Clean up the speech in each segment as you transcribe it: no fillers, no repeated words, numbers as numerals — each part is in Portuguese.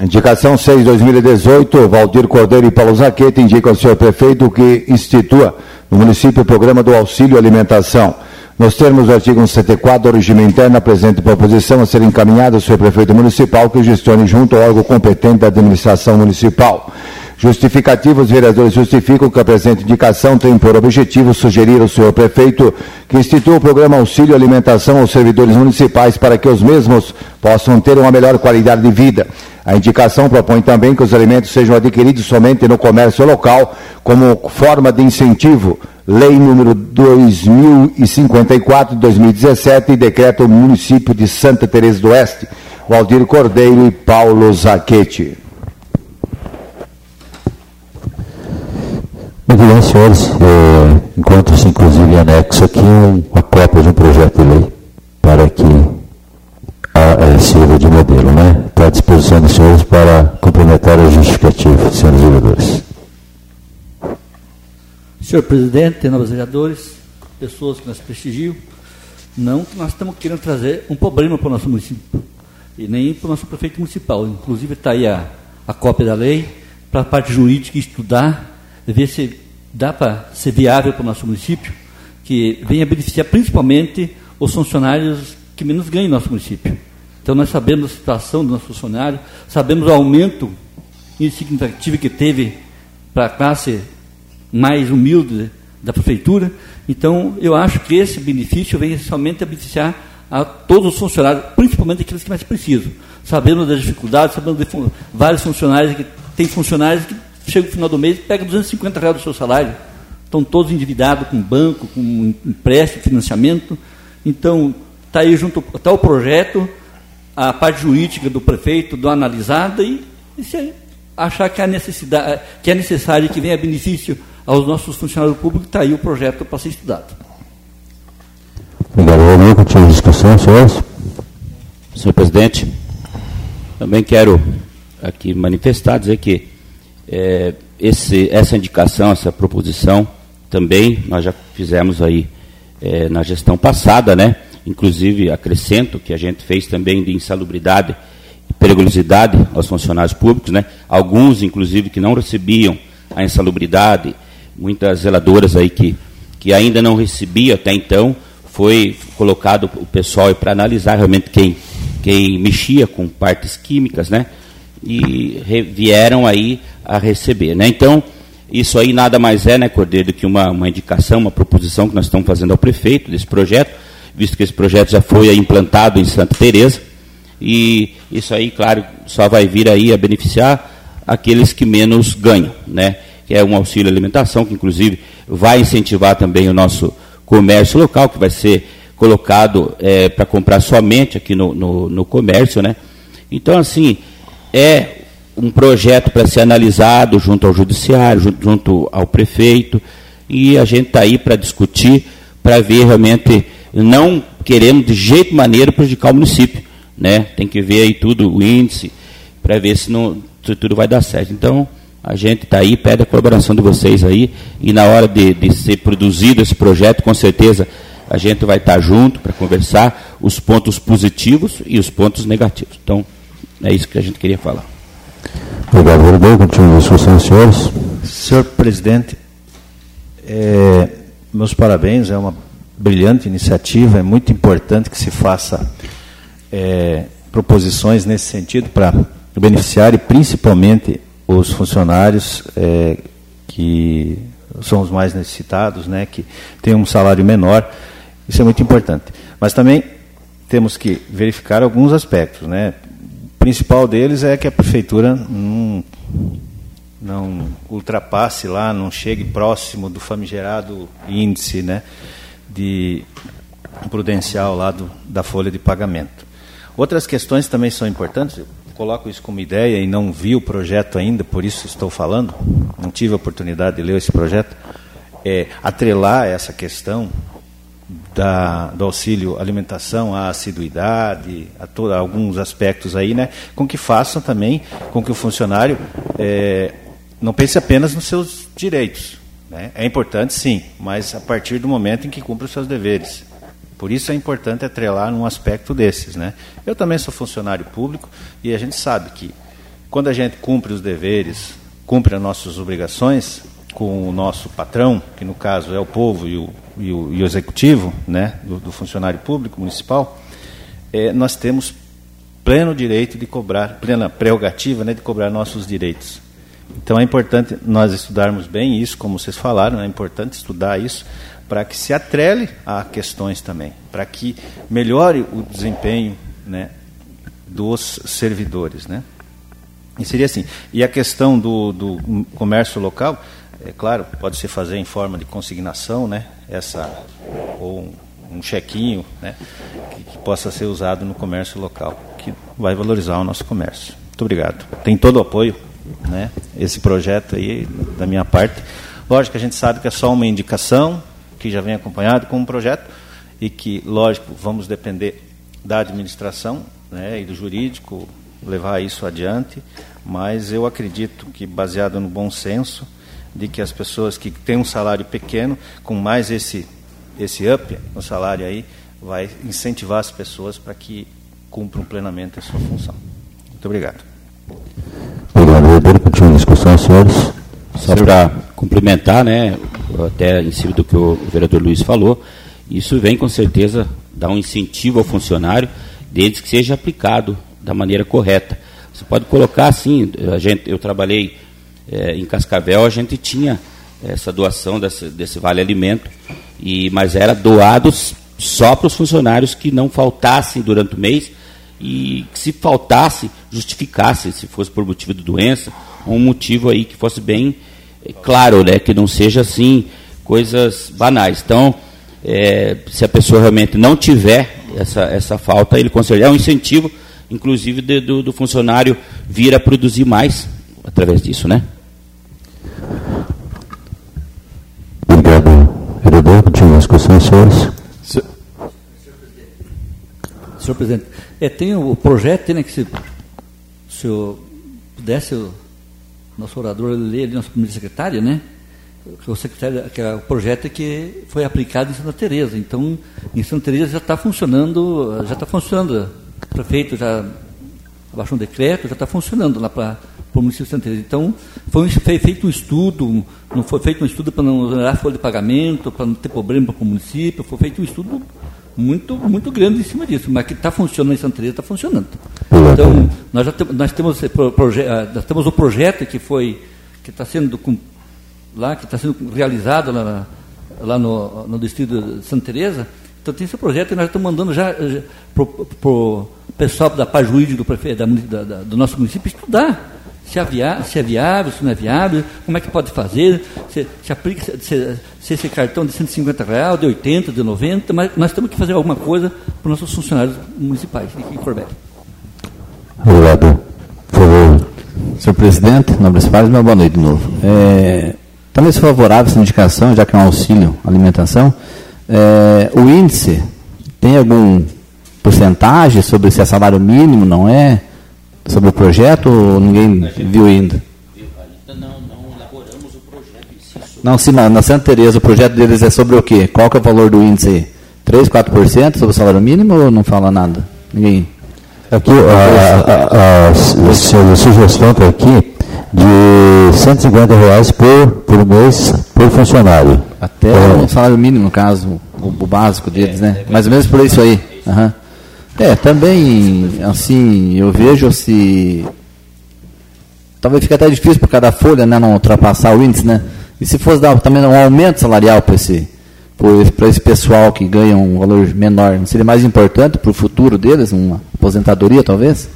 Indicação 6/2018, Valdir Cordeiro e Paulo Zaquete indicam ao senhor prefeito que institua no município o programa do auxílio alimentação. Nos termos do artigo 174 do regime interno, a presente proposição a ser encaminhada ao senhor prefeito municipal que gestione junto ao órgão competente da administração municipal. Justificativa, os vereadores justificam que a presente indicação tem por objetivo sugerir ao senhor prefeito que institua o programa Auxílio Alimentação aos servidores municipais para que os mesmos possam ter uma melhor qualidade de vida. A indicação propõe também que os alimentos sejam adquiridos somente no comércio local como forma de incentivo. Lei número 2054 de 2017 e decreto município de Santa Teresa do Oeste. Valdir Cordeiro e Paulo Zaquete. Muito bem, senhores, encontra-se inclusive em anexo aqui uma cópia de um projeto de lei para que sirva de modelo, né? Está à disposição dos senhores para complementar a justificativa, senhores vereadores. Senhor presidente, novos vereadores, pessoas que nos prestigiam, não que nós estamos querendo trazer um problema para o nosso município, e nem para o nosso prefeito municipal. Inclusive está aí a cópia da lei, para a parte jurídica estudar, ver se dá para ser viável para o nosso município, que venha beneficiar principalmente os funcionários que menos ganham no nosso município. Então nós sabemos a situação do nosso funcionário, sabemos o aumento significativo que teve para a classe mais humilde da prefeitura. Então eu acho que esse benefício vem somente a beneficiar a todos os funcionários, principalmente aqueles que mais precisam. Sabemos das dificuldades, sabemos de vários funcionários que tem funcionários que chega no final do mês e pega R$250 do seu salário. Estão todos endividados com banco, com empréstimo, financiamento. Então, está aí junto, está o projeto, a parte jurídica do prefeito, do analisada, e se achar que há necessidade, que é necessário que venha benefício aos nossos funcionários públicos, está aí o projeto para ser estudado. Obrigado, Rodrigo. Continua a discussão, senhores. Senhor presidente, também quero aqui manifestar, dizer que essa indicação, essa proposição, também nós já fizemos aí na gestão passada, né? Inclusive acrescento que a gente fez também de insalubridade e periculosidade aos funcionários públicos, né? Alguns, inclusive, que não recebiam a insalubridade, muitas zeladoras aí que ainda não recebiam até então, foi colocado o pessoal para analisar realmente quem mexia com partes químicas, né? E vieram aí a receber, né? Então, isso aí nada mais é, né, Cordeiro, do que uma indicação, uma proposição que nós estamos fazendo ao prefeito desse projeto, visto que esse projeto já foi aí implantado em Santa Teresa, e isso aí, claro, só vai vir aí a beneficiar aqueles que menos ganham, né? Que é um auxílio alimentação, que inclusive vai incentivar também o nosso comércio local, que vai ser colocado para comprar somente aqui no comércio, né? Então, assim, é um projeto para ser analisado junto ao judiciário, junto ao prefeito, e a gente está aí para discutir, para ver realmente, não queremos de jeito maneira prejudicar o município, né? Tem que ver aí tudo, o índice, para ver se tudo vai dar certo. Então, a gente está aí, pede a colaboração de vocês aí, e na hora de ser produzido esse projeto, com certeza a gente vai estar junto para conversar os pontos positivos e os pontos negativos. Então, é isso que a gente queria falar. Obrigado, vereador. Continua a discussão, senhores. Senhor presidente, meus parabéns, é uma brilhante iniciativa, é muito importante que se faça proposições nesse sentido para beneficiar, e principalmente os funcionários que são os mais necessitados, né, que têm um salário menor. Isso é muito importante. Mas também temos que verificar alguns aspectos, né? O principal deles é que a prefeitura não ultrapasse lá, não chegue próximo do famigerado índice, né, de prudencial lá da folha de pagamento. Outras questões também são importantes. Eu coloco isso como ideia e não vi o projeto ainda, por isso estou falando, não tive a oportunidade de ler esse projeto, atrelar essa questão do auxílio alimentação à assiduidade, a alguns aspectos aí, né, com que façam também com que o funcionário não pense apenas nos seus direitos, né? É importante, sim, mas a partir do momento em que cumpre os seus deveres. Por isso é importante atrelar num aspecto desses, né? Eu também sou funcionário público e a gente sabe que quando a gente cumpre os deveres, cumpre as nossas obrigações com o nosso patrão, que no caso é o povo e o executivo, né, do funcionário público municipal, nós temos pleno direito de cobrar, plena prerrogativa, né, de cobrar nossos direitos. Então é importante nós estudarmos bem isso, como vocês falaram, é importante estudar isso para que se atrele a questões também, para que melhore o desempenho, né, dos servidores, né? E seria assim. E a questão do comércio local, é claro, pode se fazer em forma de consignação, né? Ou um chequinho, né? Que possa ser usado no comércio local, que vai valorizar o nosso comércio. Muito obrigado. Tem todo o apoio, né? Esse projeto aí, da minha parte. Lógico que a gente sabe que é só uma indicação, que já vem acompanhado com um projeto, e que, lógico, vamos depender da administração, né, e do jurídico, levar isso adiante, mas eu acredito que, baseado no bom senso, de que as pessoas que têm um salário pequeno, com mais esse up no salário aí, vai incentivar as pessoas para que cumpram plenamente a sua função. Muito obrigado. Obrigado, vereador. Continua a discussão, senhores. Só para complementar, né, até em cima do que o vereador Luiz falou, isso vem com certeza dar um incentivo ao funcionário, desde que seja aplicado da maneira correta. Você pode colocar assim, eu trabalhei em Cascavel, a gente tinha essa doação desse Vale Alimento, mas era doados só para os funcionários que não faltassem durante o mês, e que se faltasse, justificasse, se fosse por motivo de doença, um motivo aí que fosse bem claro, né, que não seja assim, coisas banais. Então, se a pessoa realmente não tiver essa falta, ele considera um incentivo, inclusive do funcionário vir a produzir mais através disso, né? Obrigado, vereador. Continua a discussão, senhores. Senhor presidente, tem o projeto, né, que se o senhor pudesse, o nosso orador ler ali, nossa primeira secretária, né? O secretário, que é o projeto que foi aplicado em Santa Teresa. Então, em Santa Teresa já está funcionando. O prefeito já abaixou um decreto, já está funcionando lá para o município de Santa Teresa. Então, foi feito um estudo, não foi feito um estudo para não generar folha de pagamento, para não ter problema para o município, foi feito um estudo muito, muito grande em cima disso, mas que está funcionando em Santa Teresa, está funcionando. Então, nós temos o projeto que está sendo realizado lá no distrito de Santa Teresa. Então tem esse projeto e nós estamos mandando já para o pessoal da parte jurídica do prefeito do nosso município estudar se é viável, se não é viável, como é que pode fazer, se aplica, se esse cartão de R$150, de 80, de 90, mas nós temos que fazer alguma coisa para os nossos funcionários municipais em Corbélia. Obrigado. Por favor. Senhor presidente, nobres pares, uma boa noite de novo. Também sou favorável a essa indicação, já que é um auxílio alimentação. O índice, tem algum porcentagem sobre se é salário mínimo, não é? Sobre o projeto, ou ninguém viu ainda? Ainda não elaboramos o projeto em si. Não, sim, na Santa Teresa, o projeto deles é sobre o quê? Qual que é o valor do índice aí? 3%, 4% sobre o salário mínimo ou não fala nada? Ninguém? Aqui, a sugestão está aqui de R$150 por mês por funcionário. Até o salário mínimo, no caso, o básico deles, né? Mais ou menos por isso aí. Uhum. Também, assim, eu vejo se... Talvez fique até difícil por cada folha, né, não ultrapassar o índice, né? E se fosse dar também um aumento salarial para esse pessoal que ganha um valor menor, não seria mais importante para o futuro deles, uma aposentadoria, talvez?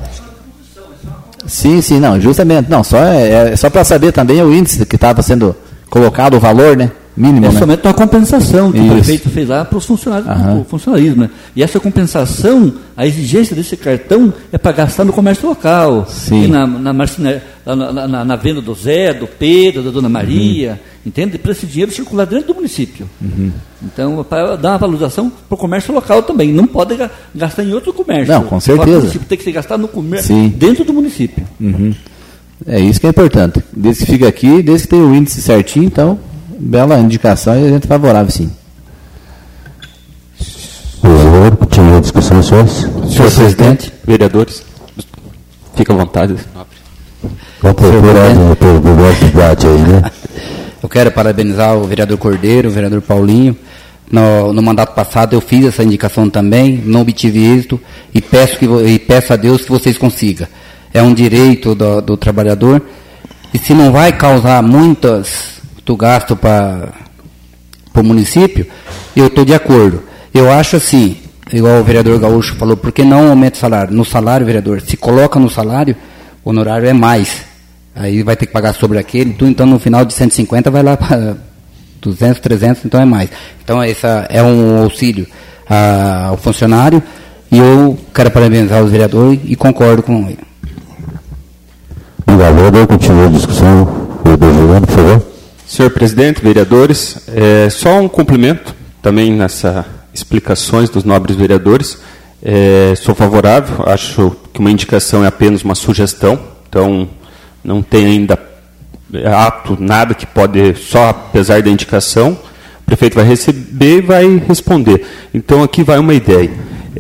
Sim, não, justamente. Não, só para saber também o índice que estava sendo colocado, o valor, né? Mínimo, né? Somente uma compensação que o prefeito fez lá para os funcionários, o funcionalismo, né? E essa compensação, a exigência desse cartão é para gastar no comércio local. Sim. E na venda do Zé, do Pedro, da Dona Maria, entende? Para esse dinheiro circular dentro do município. Então, para dar uma valorização para o comércio local também. Não pode gastar em outro comércio. Não, com certeza. Tem que ser gastado no comércio dentro do município. É isso que é importante. Desde que fica aqui, desde que tem o índice certinho, então, bela indicação e a gente é favorável, sim. Por favor, continue a discussão, senhores. Senhor presidente, vereadores, fica à vontade. Eu quero parabenizar o vereador Cordeiro, o vereador Paulinho. No mandato passado eu fiz essa indicação também, não obtive êxito e peço a Deus que vocês consigam. É um direito do trabalhador e se não vai causar muito gasto para o município, eu estou de acordo. Eu acho assim, igual o vereador Gaúcho falou, por que não aumenta o salário? No salário, vereador, se coloca no salário, o honorário é mais. Aí vai ter que pagar sobre aquele, então no final de 150 vai lá para 200, 300, então é mais. Então essa é um auxílio ao funcionário e eu quero parabenizar os vereadores e concordo com ele. Obrigado, vereador. Continua a discussão. Vereador Juliano, por favor. Senhor presidente, vereadores, só um cumprimento também nessas explicações dos nobres vereadores. Sou favorável, acho que uma indicação é apenas uma sugestão, então não tem ainda nada que pode, só apesar da indicação, o prefeito vai receber e vai responder. Então aqui vai uma ideia.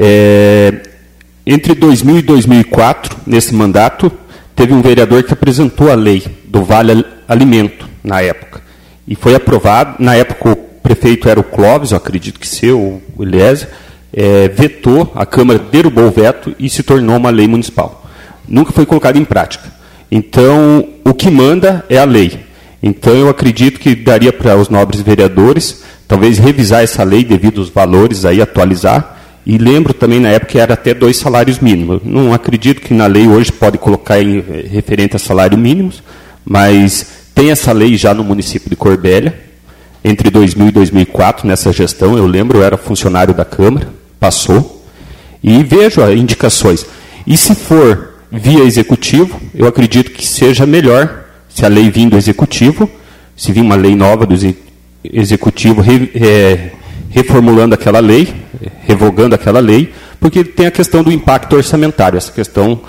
Entre 2000 e 2004, nesse mandato, teve um vereador que apresentou a lei do Vale Alimento, na época. E foi aprovado, na época o prefeito era o Clóvis, eu acredito que ser, o Eliezer, vetou, a Câmara derrubou o veto e se tornou uma lei municipal. Nunca foi colocado em prática. Então, o que manda é a lei. Então, eu acredito que daria para os nobres vereadores, talvez revisar essa lei devido aos valores, aí atualizar. E lembro também, na época, que era até 2 salários mínimos. Não acredito que na lei hoje pode colocar em referente a salário mínimos, mas tem essa lei já no município de Corbélia, entre 2000 e 2004, nessa gestão. Eu lembro, eu era funcionário da Câmara, passou, e vejo as indicações. E se for via executivo, eu acredito que seja melhor, se a lei vir do executivo, se vir uma lei nova do executivo reformulando aquela lei, revogando aquela lei, porque tem a questão do impacto orçamentário, essa questão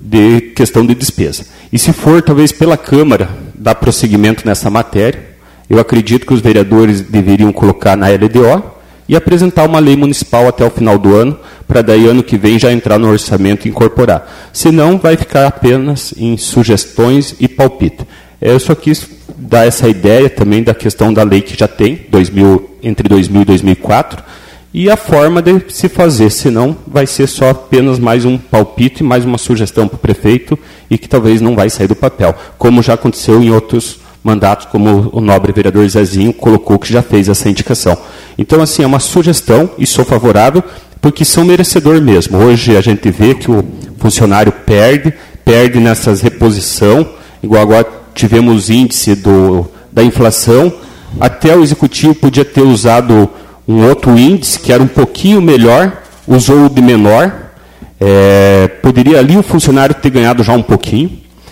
de despesa. E se for, talvez, pela Câmara, dar prosseguimento nessa matéria, eu acredito que os vereadores deveriam colocar na LDO e apresentar uma lei municipal até o final do ano, para daí ano que vem já entrar no orçamento e incorporar. Senão, vai ficar apenas em sugestões e palpite. Eu só quis dar essa ideia também da questão da lei que já tem, entre 2000 e 2004, e a forma de se fazer, senão vai ser só apenas mais um palpite, mais uma sugestão para o prefeito, e que talvez não vai sair do papel, como já aconteceu em outros mandatos, como o nobre vereador Zezinho colocou, que já fez essa indicação. Então, assim, é uma sugestão, e sou favorável, porque são merecedor mesmo. Hoje a gente vê que o funcionário perde nessas reposição, igual agora tivemos índice da inflação, até o executivo podia ter usado um outro índice, que era um pouquinho melhor, usou o de menor, poderia ali o funcionário ter ganhado já um pouquinho,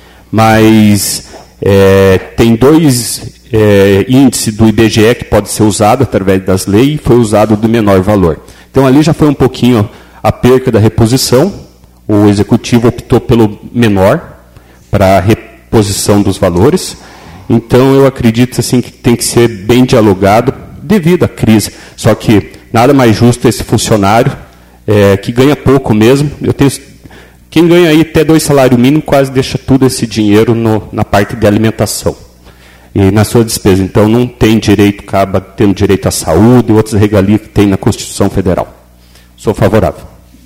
mas tem 2 índices do IBGE que pode ser usado através das leis, e foi usado o de menor valor. Então ali já foi um pouquinho a perca da reposição, o executivo optou pelo menor para a reposição dos valores. Então eu acredito assim, que tem que ser bem dialogado devido à crise. Só que nada mais justo esse funcionário, que ganha pouco mesmo. Quem ganha aí até 2 salários mínimos quase deixa tudo esse dinheiro na parte de alimentação e na sua despesa. Então não tem direito, acaba tendo direito à saúde e outras regalias que tem na Constituição Federal. Sou favorável.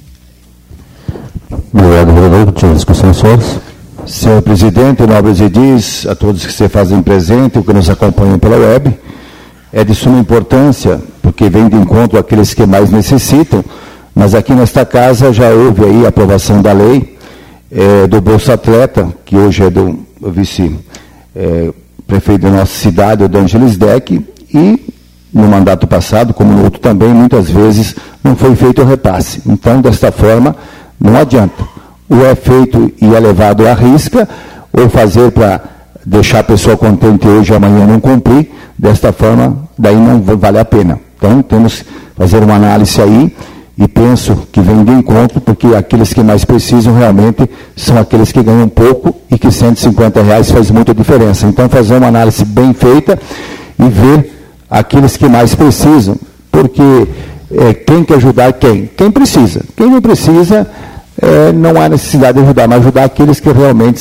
Obrigado, vereador. Tinha discussão, senhores? Senhor presidente, nobres edis, a todos que se fazem presente e que nos acompanham pela web, é de suma importância, porque vem de encontro àqueles que mais necessitam, mas aqui nesta casa já houve aí a aprovação da lei do Bolsa Atleta, que hoje é do vice-prefeito da nossa cidade, o D'Angelis Deck, e no mandato passado, como no outro também, muitas vezes não foi feito o repasse. Então, desta forma, não adianta. Ou é feito e é levado à risca, ou fazer para deixar a pessoa contente hoje e amanhã não cumprir, desta forma, daí não vale a pena. Então, temos que fazer uma análise aí, e penso que vem de encontro, porque aqueles que mais precisam realmente são aqueles que ganham pouco e que R$150 faz muita diferença. Então, fazer uma análise bem feita e ver aqueles que mais precisam, porque quem quer ajudar quem? Quem precisa. Quem não precisa, não há necessidade de ajudar, mas ajudar aqueles que realmente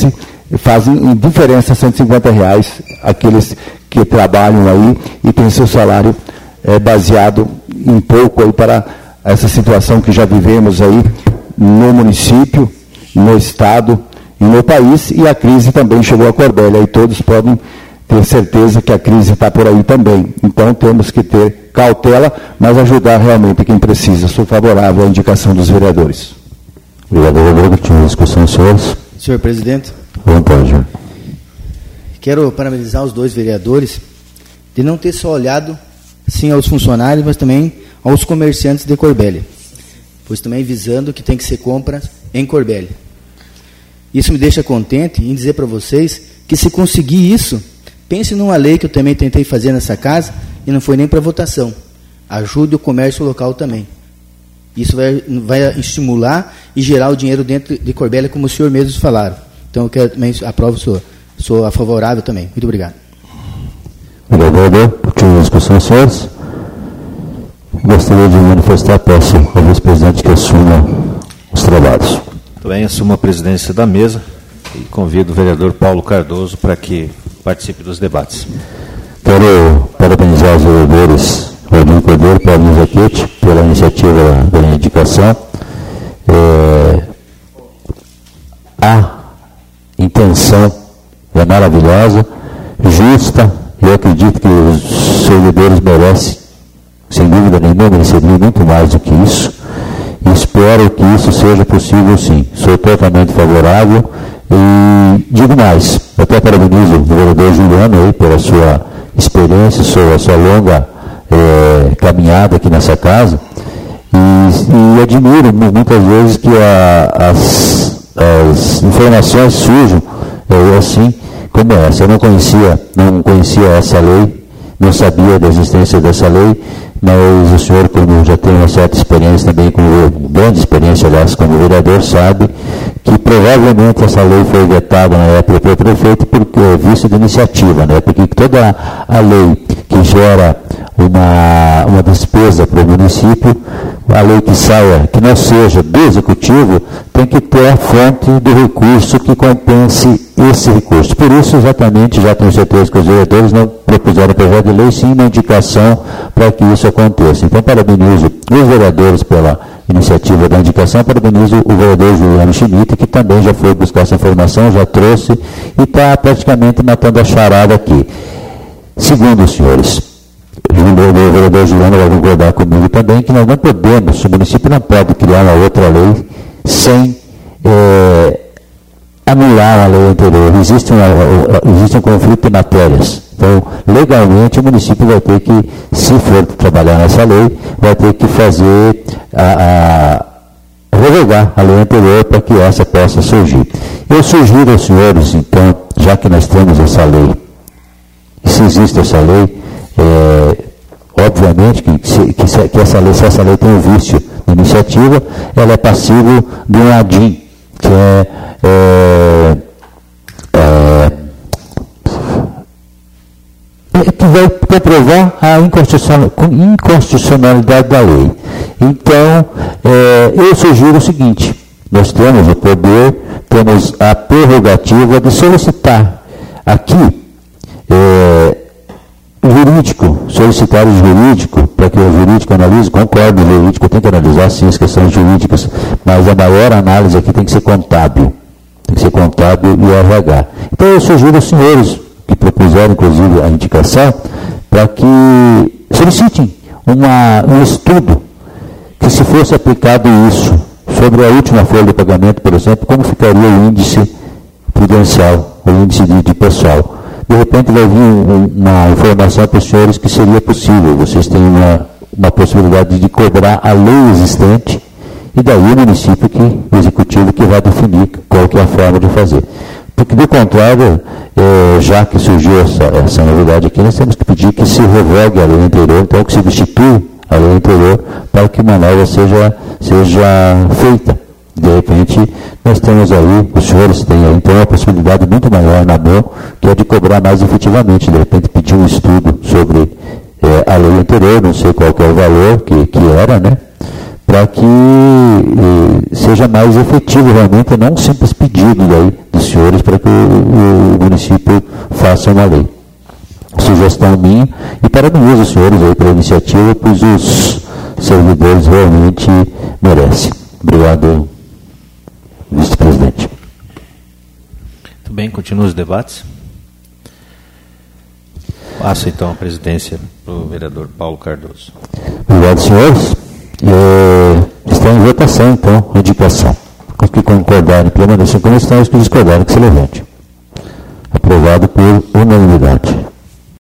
fazem diferença R$150 aqueles que trabalham aí e têm seu salário baseado em pouco aí para essa situação que já vivemos aí no município, no estado e no país, e a crise também chegou a Corbélia, e todos podem ter certeza que a crise está por aí também. Então temos que ter cautela, mas ajudar realmente quem precisa. Sou favorável à indicação dos vereadores. Vereador Rodrigo, tinha discussão, senhores? Senhor presidente. Vontade. Quero parabenizar os dois vereadores de não ter só olhado, sim, aos funcionários, mas também aos comerciantes de Corbélia, pois também visando que tem que ser compra em Corbélia. Isso me deixa contente em dizer para vocês que, se conseguir isso, pense numa lei que eu também tentei fazer nessa casa e não foi nem para votação. Ajude o comércio local também. Isso vai estimular e gerar o dinheiro dentro de Corbélia, como o senhor mesmo falaram. Então, eu quero também aprovo, sou favorável também. Muito obrigado. Vereador, tinha discussão, senhores? Gostaria de manifestar, peço ao vice-presidente que assuma os trabalhos. Também assumo a presidência da mesa e convido o vereador Paulo Cardoso para que participe dos debates. Quero parabenizar os vereadores Rodrigo Cordeiro e Paulinho Zaquete pela iniciativa da indicação. A intenção é maravilhosa, justa, e eu acredito que os servidores merecem, sem dúvida nenhuma, mereceriam muito mais do que isso, e espero que isso seja possível, sim. Sou totalmente favorável e digo mais, até parabenizo o vereador Juliano aí pela sua experiência, sua longa caminhada aqui nessa casa, e admiro muitas vezes que as informações surjam assim como essa. Eu não conhecia essa lei, não sabia da existência dessa lei, mas o senhor, como já tem uma certa experiência também, grande experiência, aliás, como vereador, sabe que provavelmente essa lei foi vetada na época pelo prefeito porque visto de iniciativa, né? Porque toda a lei que gera uma despesa para o município, a lei que saia, que não seja do executivo, tem que ter a fonte do recurso que compense esse recurso. Por isso, exatamente, já tenho certeza que os vereadores não propuseram projeto de lei, sim uma indicação para que isso aconteça. Então, parabenizo os vereadores pela iniciativa da indicação, parabenizo o vereador Juliano Schmidt, que também já foi buscar essa informação, já trouxe e está praticamente matando a charada aqui. Segundo, senhores, o vereador Juliano vai concordar comigo também que nós não podemos, o município não pode criar uma outra lei sem anular a lei anterior. Existe um conflito de matérias. Então, legalmente, o município vai ter que, se for trabalhar nessa lei, vai ter que fazer revogar a lei anterior para que essa possa surgir. Eu sugiro aos senhores, então, já que nós temos essa lei, e se existe essa lei, obviamente que essa lei, se essa lei tem um vício de iniciativa, ela é passível de um ADIM, que que vai comprovar a inconstitucionalidade da lei. Então, eu sugiro o seguinte: nós temos o poder, temos a prerrogativa de solicitar aqui solicitar o jurídico, para que o jurídico analise, concordo, o jurídico tem que analisar sim as questões jurídicas, mas a maior análise aqui tem que ser contábil e RH. Então eu sugiro aos senhores que propuseram, inclusive, a indicação, para que solicitem um estudo que, se fosse aplicado isso sobre a última folha de pagamento, por exemplo, como ficaria o índice prudencial, o índice de pessoal. De repente vai vir uma informação para os senhores que seria possível, vocês têm uma possibilidade de cobrar a lei existente, e daí o município, o executivo, que vai definir qual que é a forma de fazer. Porque, do contrário, já que surgiu essa novidade aqui, nós temos que pedir que se revogue a lei anterior, então que se destitua a lei anterior, para que uma nova seja feita. De repente, nós temos aí, os senhores têm aí, então, uma possibilidade muito maior na mão, que é de cobrar mais efetivamente. De repente, pedir um estudo sobre a lei anterior, não sei qual que é o valor que era, né? para que seja mais efetivo realmente, não um simples pedido daí dos senhores para que o município faça uma lei. Sugestão minha, e parabenizo os senhores aí pela iniciativa, pois os servidores realmente merecem. Obrigado, vice-presidente. Muito bem, continua os debates. Passo então a presidência para o vereador Paulo Cardoso. Obrigado, senhores. Está em votação, então, a indicação. Os que concordarem permaneçam como estão, os que discordarem que se levante. Aprovado por unanimidade.